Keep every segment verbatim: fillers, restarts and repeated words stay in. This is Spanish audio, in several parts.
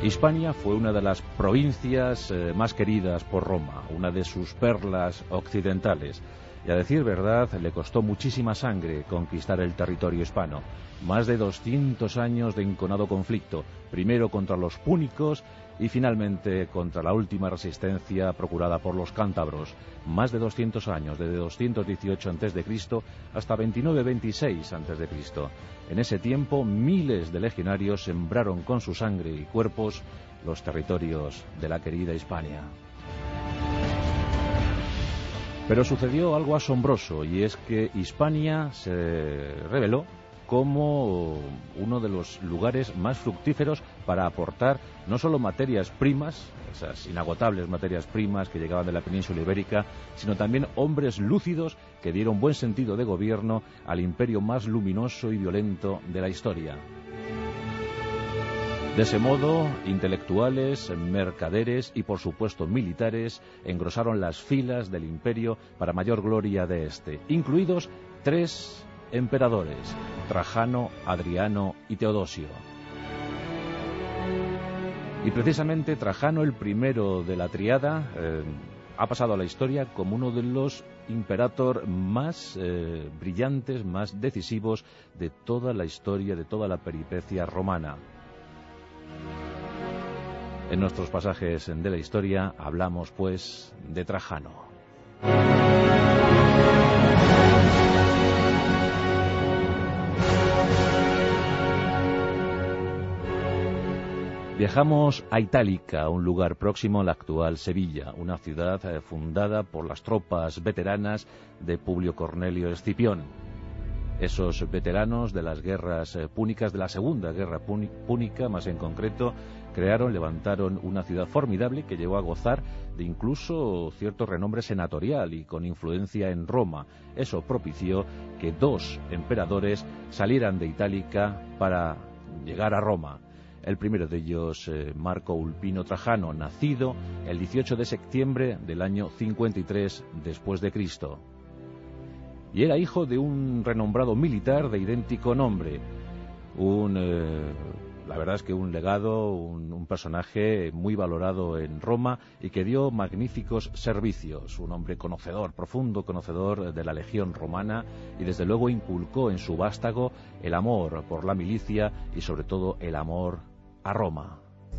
Hispania fue una de las provincias eh, más queridas por Roma, una de sus perlas occidentales. Y a decir verdad, le costó muchísima sangre conquistar el territorio hispano. Más de doscientos años de enconado conflicto, primero contra los púnicos y finalmente contra la última resistencia procurada por los cántabros. Más de doscientos años, desde doscientos dieciocho antes de Cristo hasta veintinueve veintiséis antes de Cristo. En ese tiempo, miles de legionarios sembraron con su sangre y cuerpos los territorios de la querida Hispania. Pero sucedió algo asombroso, y es que Hispania se reveló como uno de los lugares más fructíferos para aportar no solo materias primas, esas inagotables materias primas que llegaban de la península ibérica, sino también hombres lúcidos que dieron buen sentido de gobierno al imperio más luminoso y violento de la historia. De ese modo, intelectuales, mercaderes y, por supuesto, militares engrosaron las filas del imperio para mayor gloria de este, incluidos tres emperadores: Trajano, Adriano y Teodosio. Y precisamente Trajano, el primero de la triada, eh, ha pasado a la historia como uno de los imperator más eh, brillantes, más decisivos de toda la historia, de toda la peripecia romana. En nuestros pasajes de la historia hablamos, pues, de Trajano. Viajamos a Itálica, un lugar próximo a la actual Sevilla, una ciudad eh, fundada por las tropas veteranas de Publio Cornelio Escipión. Esos veteranos de las guerras eh, púnicas, de la segunda guerra púnica más en concreto, crearon, levantaron una ciudad formidable que llegó a gozar de incluso cierto renombre senatorial y con influencia en Roma. Eso propició que dos emperadores salieran de Itálica para llegar a Roma. El primero de ellos, eh, Marco Ulpino Trajano, nacido el dieciocho de septiembre del año cincuenta y tres después de Cristo. Y era hijo de un renombrado militar de idéntico nombre, un... Eh, La verdad es que un legado, un, un personaje muy valorado en Roma y que dio magníficos servicios. Un hombre conocedor, profundo conocedor de la legión romana, y desde luego inculcó en su vástago el amor por la milicia y sobre todo el amor a Roma.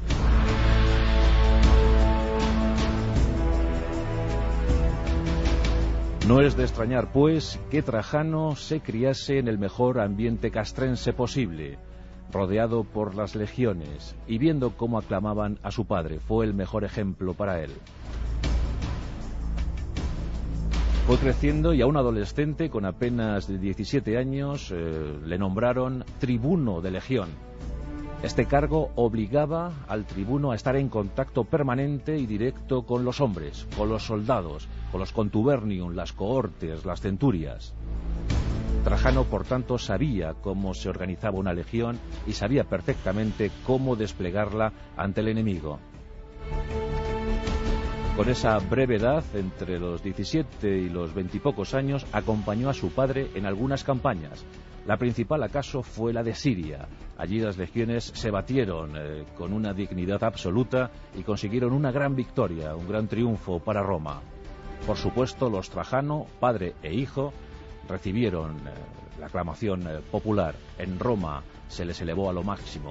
No es de extrañar, pues, que Trajano se criase en el mejor ambiente castrense posible, rodeado por las legiones y viendo cómo aclamaban a su padre. Fue el mejor ejemplo para él. Fue creciendo y a un adolescente con apenas diecisiete años eh, le nombraron tribuno de legión. Este cargo obligaba al tribuno a estar en contacto permanente y directo con los hombres, con los soldados, con los contubernium, las cohortes, las centurias. Trajano, por tanto, sabía cómo se organizaba una legión y sabía perfectamente cómo desplegarla ante el enemigo. Con esa brevedad, entre los diecisiete y los veintipocos años, acompañó a su padre en algunas campañas. La principal, acaso, fue la de Siria. Allí las legiones se batieron eh, con una dignidad absoluta y consiguieron una gran victoria, un gran triunfo para Roma. Por supuesto, los Trajano, padre e hijo, recibieron eh, la aclamación eh, popular. En Roma se les elevó a lo máximo.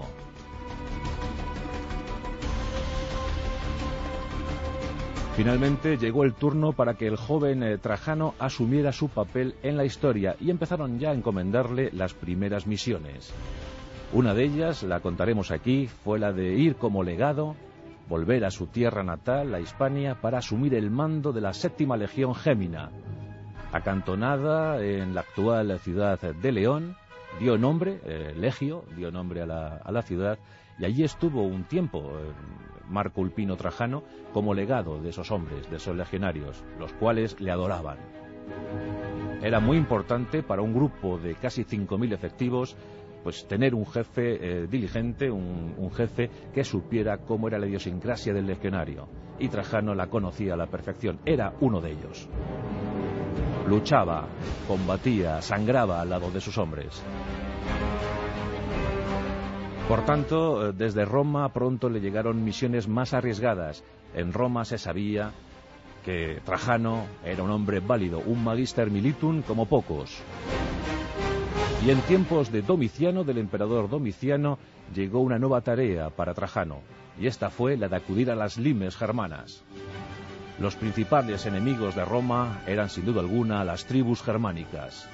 Finalmente llegó el turno para que el joven eh, Trajano asumiera su papel en la historia y empezaron ya a encomendarle las primeras misiones. Una de ellas, la contaremos aquí, fue la de ir como legado, volver a su tierra natal, a Hispania, para asumir el mando de la séptima legión Gémina. Acantonada en la actual ciudad de León, dio nombre, eh, Legio, dio nombre a la, a la ciudad, y allí estuvo un tiempo eh, Marco Ulpino Trajano como legado de esos hombres, de esos legionarios, los cuales le adoraban. Era muy importante para un grupo de casi cinco mil efectivos, pues tener un jefe eh, diligente, un, un jefe que supiera cómo era la idiosincrasia del legionario, y Trajano la conocía a la perfección, era uno de ellos. Luchaba, combatía, sangraba al lado de sus hombres. Por tanto, desde Roma pronto le llegaron misiones más arriesgadas. En Roma se sabía que Trajano era un hombre válido, un magister militum como pocos. Y en tiempos de Domiciano, del emperador Domiciano, llegó una nueva tarea para Trajano, y esta fue la de acudir a las limes germanas. Los principales enemigos de Roma eran sin duda alguna las tribus germánicas.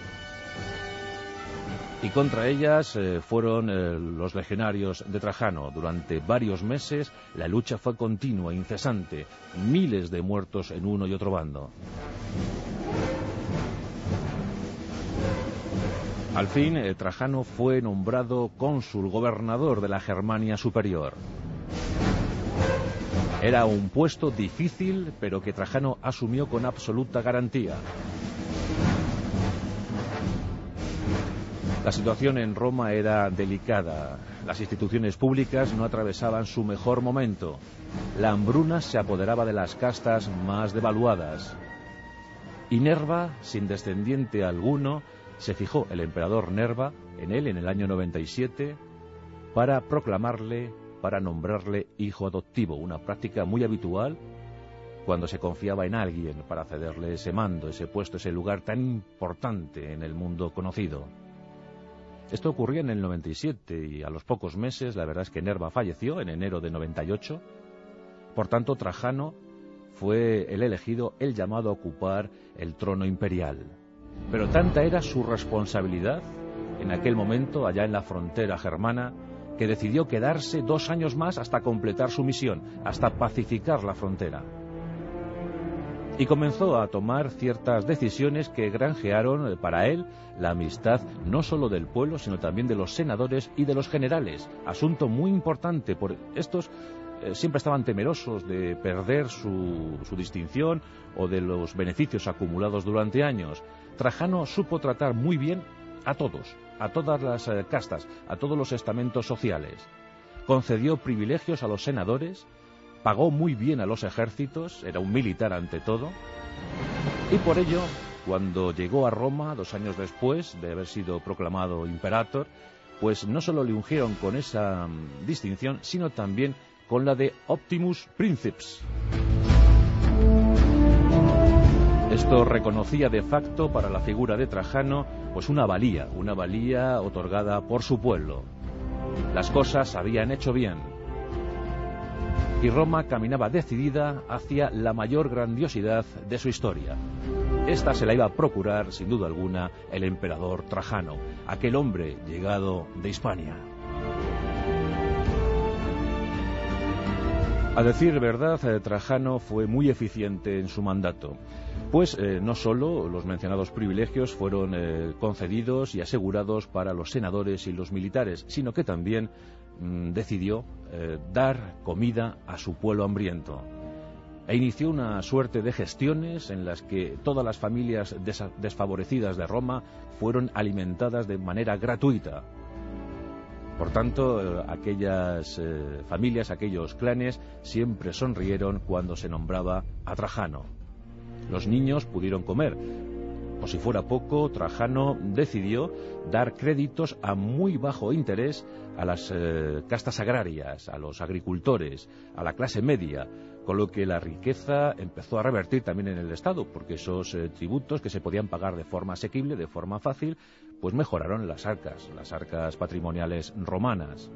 Y contra ellas eh, fueron eh, los legionarios de Trajano. Durante varios meses la lucha fue continua, incesante, miles de muertos en uno y otro bando. Al fin, eh, Trajano fue nombrado cónsul gobernador de la Germania Superior. Era un puesto difícil, pero que Trajano asumió con absoluta garantía. La situación en Roma era delicada. Las instituciones públicas no atravesaban su mejor momento. La hambruna se apoderaba de las castas más devaluadas. Y Nerva, sin descendiente alguno, se fijó el emperador Nerva en él en el año noventa y siete para proclamarle, para nombrarle hijo adoptivo, una práctica muy habitual cuando se confiaba en alguien para cederle ese mando, ese puesto, ese lugar tan importante en el mundo conocido. Esto ocurría en el noventa y siete y a los pocos meses, la verdad es que Nerva falleció en enero de noventa y ocho. Por tanto, Trajano fue el elegido, el llamado a ocupar el trono imperial. Pero tanta era su responsabilidad en aquel momento, allá en la frontera germana, que decidió quedarse dos años más hasta completar su misión, hasta pacificar la frontera. Y comenzó a tomar ciertas decisiones que granjearon para él la amistad no solo del pueblo, sino también de los senadores y de los generales. Asunto muy importante, por estos eh, siempre estaban temerosos de perder su, su distinción o de los beneficios acumulados durante años. Trajano supo tratar muy bien a todos, a todas las eh, castas, a todos los estamentos sociales. Concedió privilegios a los senadores, pagó muy bien a los ejércitos, era un militar ante todo, y por ello, cuando llegó a Roma, dos años después de haber sido proclamado imperator, pues no solo le ungieron con esa um, distinción, sino también con la de Optimus Princeps. Esto reconocía de facto para la figura de Trajano pues una valía, una valía otorgada por su pueblo. Las cosas habían hecho bien. Y Roma caminaba decidida hacia la mayor grandiosidad de su historia. Esta se la iba a procurar, sin duda alguna, el emperador Trajano, aquel hombre llegado de Hispania. A decir verdad, Trajano fue muy eficiente en su mandato, pues eh, no solo los mencionados privilegios fueron eh, concedidos y asegurados para los senadores y los militares, sino que también mmm, decidió eh, dar comida a su pueblo hambriento. E inició una suerte de gestiones en las que todas las familias des- desfavorecidas de Roma fueron alimentadas de manera gratuita. Por tanto, aquellas eh, familias, aquellos clanes, siempre sonrieron cuando se nombraba a Trajano. Los niños pudieron comer. Por si fuera poco, Trajano decidió dar créditos a muy bajo interés a las eh, castas agrarias, a los agricultores, a la clase media, con lo que la riqueza empezó a revertir también en el Estado, porque esos eh, tributos que se podían pagar de forma asequible, de forma fácil, pues mejoraron las arcas, las arcas patrimoniales romanas.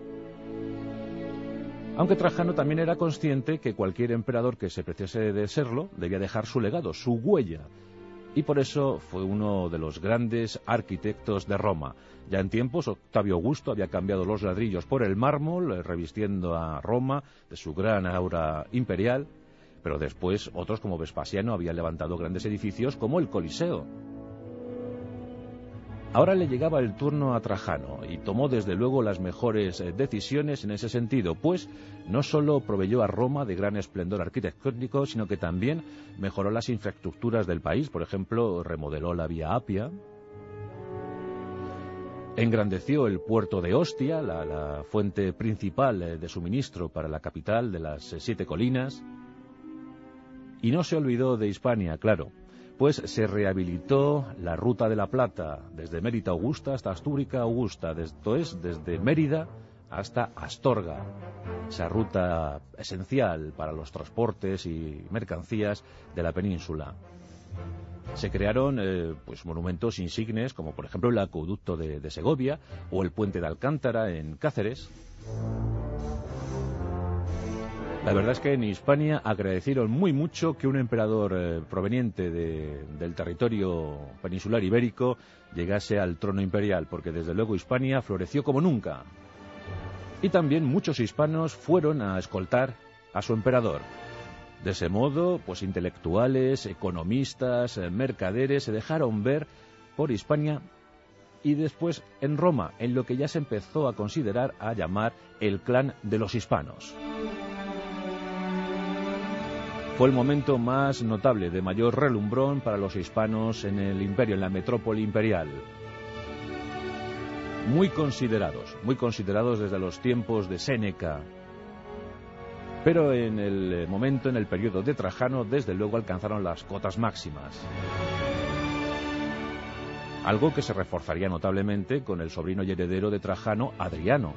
Aunque Trajano también era consciente que cualquier emperador que se preciase de serlo debía dejar su legado, su huella, y por eso fue uno de los grandes arquitectos de Roma. Ya en tiempos, Octavio Augusto había cambiado los ladrillos por el mármol, revistiendo a Roma de su gran aura imperial, pero después otros como Vespasiano habían levantado grandes edificios como el Coliseo. Ahora le llegaba el turno a Trajano y tomó desde luego las mejores decisiones en ese sentido, pues no solo proveyó a Roma de gran esplendor arquitectónico, sino que también mejoró las infraestructuras del país. Por ejemplo, remodeló la vía Apia, engrandeció el puerto de Ostia, la, la fuente principal de suministro para la capital de las siete colinas, y no se olvidó de Hispania, claro, pues se rehabilitó la Ruta de la Plata, desde Mérida Augusta hasta Astúrica Augusta, esto es, desde Mérida hasta Astorga, esa ruta esencial para los transportes y mercancías de la península. Se crearon eh, pues monumentos insignes, como por ejemplo el acueducto de, de Segovia o el puente de Alcántara en Cáceres. La verdad es que en Hispania agradecieron muy mucho que un emperador eh, proveniente de, del territorio peninsular ibérico llegase al trono imperial, porque desde luego Hispania floreció como nunca. Y también muchos hispanos fueron a escoltar a su emperador. De ese modo, pues intelectuales, economistas, eh, mercaderes se dejaron ver por Hispania y después en Roma, en lo que ya se empezó a considerar, a llamar el clan de los hispanos. Fue el momento más notable, de mayor relumbrón para los hispanos en el imperio, en la metrópoli imperial. Muy considerados, muy considerados desde los tiempos de Séneca. Pero en el momento, en el periodo de Trajano, desde luego alcanzaron las cotas máximas. Algo que se reforzaría notablemente con el sobrino y heredero de Trajano, Adriano.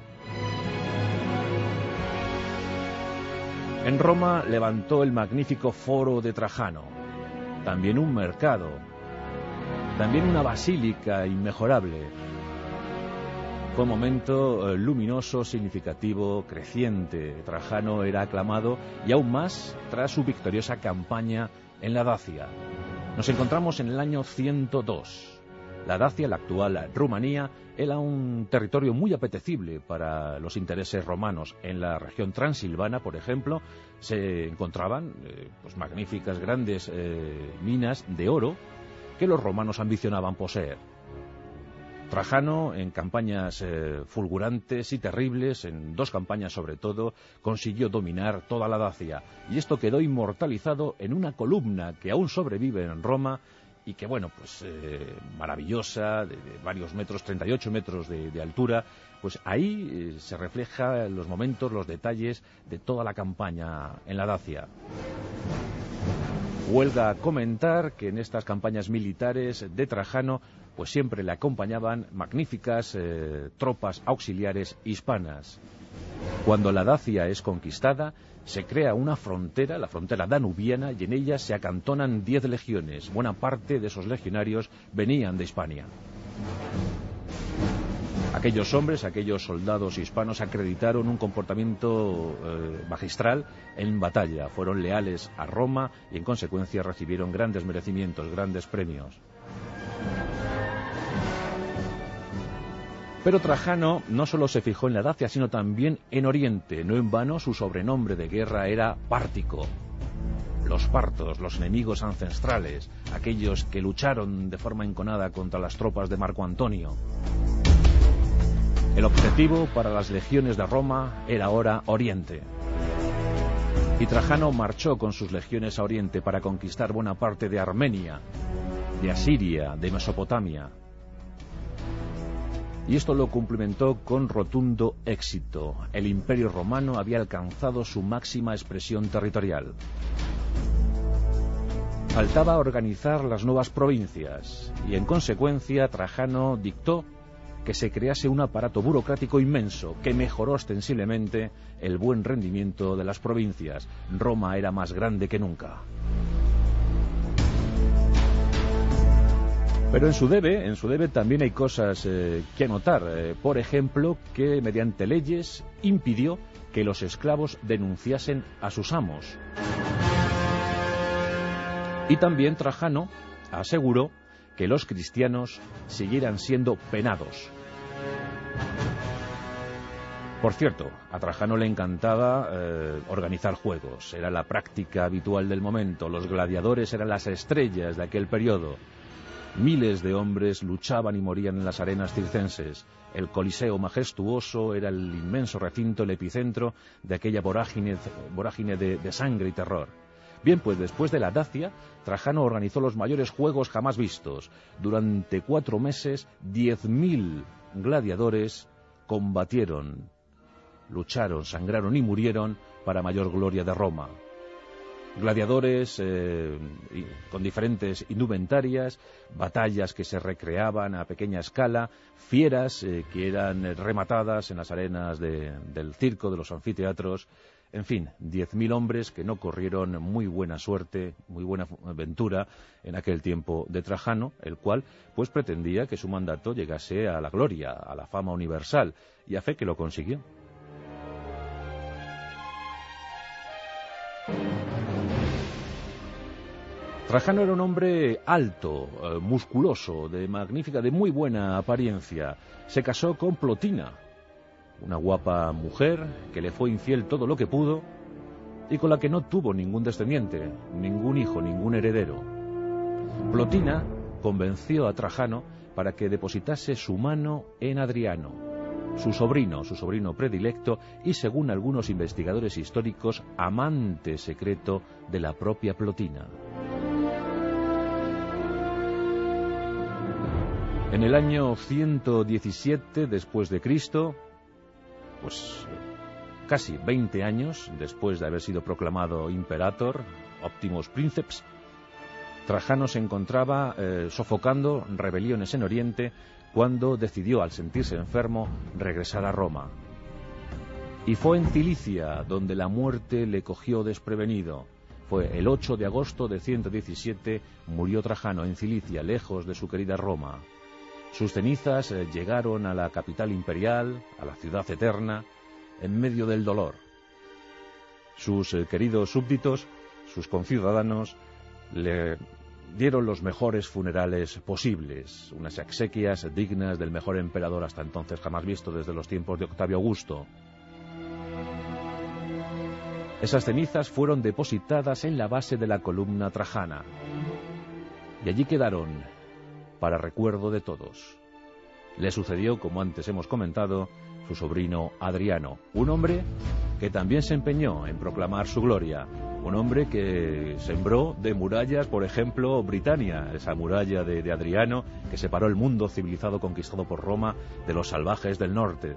En Roma levantó el magnífico Foro de Trajano, también un mercado, también una basílica inmejorable. Fue un momento eh, luminoso, significativo, creciente. Trajano era aclamado y aún más tras su victoriosa campaña en la Dacia. Nos encontramos en el año ciento dos. La Dacia, la actual Rumanía, era un territorio muy apetecible para los intereses romanos. En la región transilvana, por ejemplo, se encontraban eh, pues magníficas, grandes eh, minas de oro que los romanos ambicionaban poseer. Trajano, en campañas eh, fulgurantes y terribles, en dos campañas sobre todo, consiguió dominar toda la Dacia. Y esto quedó inmortalizado en una columna que aún sobrevive en Roma, y que, bueno, pues eh, maravillosa, de, de varios metros, treinta y ocho metros de, de altura, pues ahí eh, se refleja los momentos, los detalles de toda la campaña en la Dacia. Huelga comentar que en estas campañas militares de Trajano, pues siempre le acompañaban magníficas eh, tropas auxiliares hispanas. Cuando la Dacia es conquistada, se crea una frontera, la frontera danubiana, y en ella se acantonan diez legiones. Buena parte de esos legionarios venían de Hispania. Aquellos hombres, aquellos soldados hispanos acreditaron un comportamiento eh, magistral en batalla. Fueron leales a Roma y en consecuencia recibieron grandes merecimientos, grandes premios. Pero Trajano no solo se fijó en la Dacia, sino también en Oriente. No en vano su sobrenombre de guerra era Pártico. Los partos, los enemigos ancestrales, aquellos que lucharon de forma enconada contra las tropas de Marco Antonio. El objetivo para las legiones de Roma era ahora Oriente. Y Trajano marchó con sus legiones a Oriente para conquistar buena parte de Armenia, de Asiria, de Mesopotamia. Y esto lo cumplimentó con rotundo éxito. El Imperio Romano había alcanzado su máxima expresión territorial. Faltaba organizar las nuevas provincias y, en consecuencia, Trajano dictó que se crease un aparato burocrático inmenso que mejoró ostensiblemente el buen rendimiento de las provincias. Roma era más grande que nunca. Pero en su debe, en su debe también hay cosas eh, que anotar. Eh, por ejemplo, que mediante leyes impidió que los esclavos denunciasen a sus amos. Y también Trajano aseguró que los cristianos siguieran siendo penados. Por cierto, a Trajano le encantaba eh, organizar juegos. Era la práctica habitual del momento. Los gladiadores eran las estrellas de aquel periodo. Miles de hombres luchaban y morían en las arenas circenses. El Coliseo majestuoso era el inmenso recinto, el epicentro de aquella vorágine, vorágine de, de sangre y terror. Bien, pues después de la Dacia, Trajano organizó los mayores juegos jamás vistos. Durante cuatro meses, diez mil gladiadores combatieron, lucharon, sangraron y murieron para mayor gloria de Roma. gladiadores eh, con diferentes indumentarias, batallas que se recreaban a pequeña escala, fieras eh, que eran rematadas en las arenas de, del circo, de los anfiteatros. En fin, diez mil hombres que no corrieron muy buena suerte, muy buena ventura en aquel tiempo de Trajano, el cual pues pretendía que su mandato llegase a la gloria, a la fama universal, y a fe que lo consiguió. Trajano era un hombre alto, eh, musculoso, de magnífica, de muy buena apariencia. Se casó con Plotina, una guapa mujer que le fue infiel todo lo que pudo y con la que no tuvo ningún descendiente, ningún hijo, ningún heredero. Plotina convenció a Trajano para que depositase su mano en Adriano, su sobrino, su sobrino predilecto y, según algunos investigadores históricos, amante secreto de la propia Plotina. En el año ciento diecisiete después de Cristo, pues casi veinte años después de haber sido proclamado imperator, Optimus Princeps, Trajano se encontraba eh, sofocando rebeliones en Oriente cuando decidió, al sentirse enfermo, regresar a Roma. Y fue en Cilicia donde la muerte le cogió desprevenido. Fue el ocho de agosto de ciento diecisiete, murió Trajano en Cilicia, lejos de su querida Roma. Sus cenizas eh, llegaron a la capital imperial, a la ciudad eterna, en medio del dolor. Sus eh, queridos súbditos, sus conciudadanos, le dieron los mejores funerales posibles, unas exequias dignas del mejor emperador hasta entonces jamás visto desde los tiempos de Octavio Augusto. Esas cenizas fueron depositadas en la base de la columna trajana, y allí quedaron para recuerdo de todos. Le sucedió, como antes hemos comentado, su sobrino Adriano, un hombre que también se empeñó en proclamar su gloria, un hombre que sembró de murallas, por ejemplo, Britania, esa muralla de, de Adriano que separó el mundo civilizado conquistado por Roma de los salvajes del norte.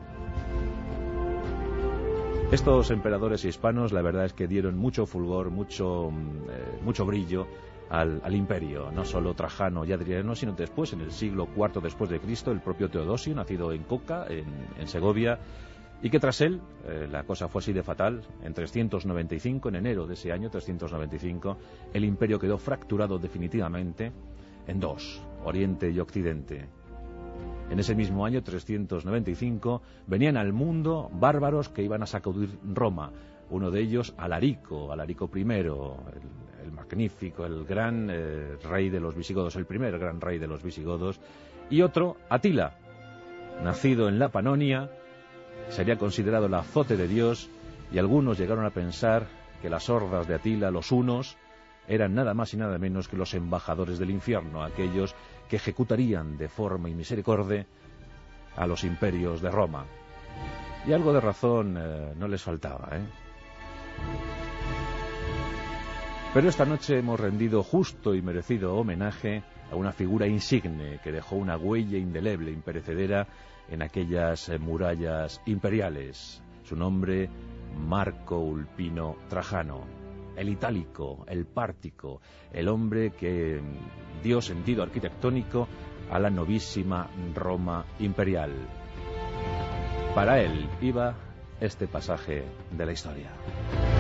Estos emperadores hispanos, la verdad es que dieron mucho fulgor, mucho, eh, mucho brillo Al, al imperio, no solo Trajano y Adriano, sino después, en el siglo cuarto después de Cristo, el propio Teodosio, nacido en Coca, en, en Segovia, y que tras él, eh, la cosa fue así de fatal. En trescientos noventa y cinco, en enero de ese año, trescientos noventa y cinco, el imperio quedó fracturado definitivamente en dos, Oriente y Occidente. En ese mismo año, trescientos noventa y cinco, venían al mundo bárbaros que iban a sacudir Roma. Uno de ellos, Alarico, Alarico primero, el, el magnífico, el gran eh, rey de los visigodos, el primer gran rey de los visigodos, y otro, Atila, nacido en la Panonia, sería considerado el azote de Dios, y algunos llegaron a pensar que las hordas de Atila, los hunos, eran nada más y nada menos que los embajadores del infierno, aquellos que ejecutarían de forma y misericordia a los imperios de Roma. Y algo de razón eh, no les faltaba, ¿eh? Pero esta noche hemos rendido justo y merecido homenaje a una figura insigne que dejó una huella indeleble, imperecedera en aquellas eh, murallas imperiales. Su nombre, Marco Ulpino Trajano, el itálico, el pártico, el hombre que dio sentido arquitectónico a la novísima Roma imperial. Para él iba este pasaje de la historia.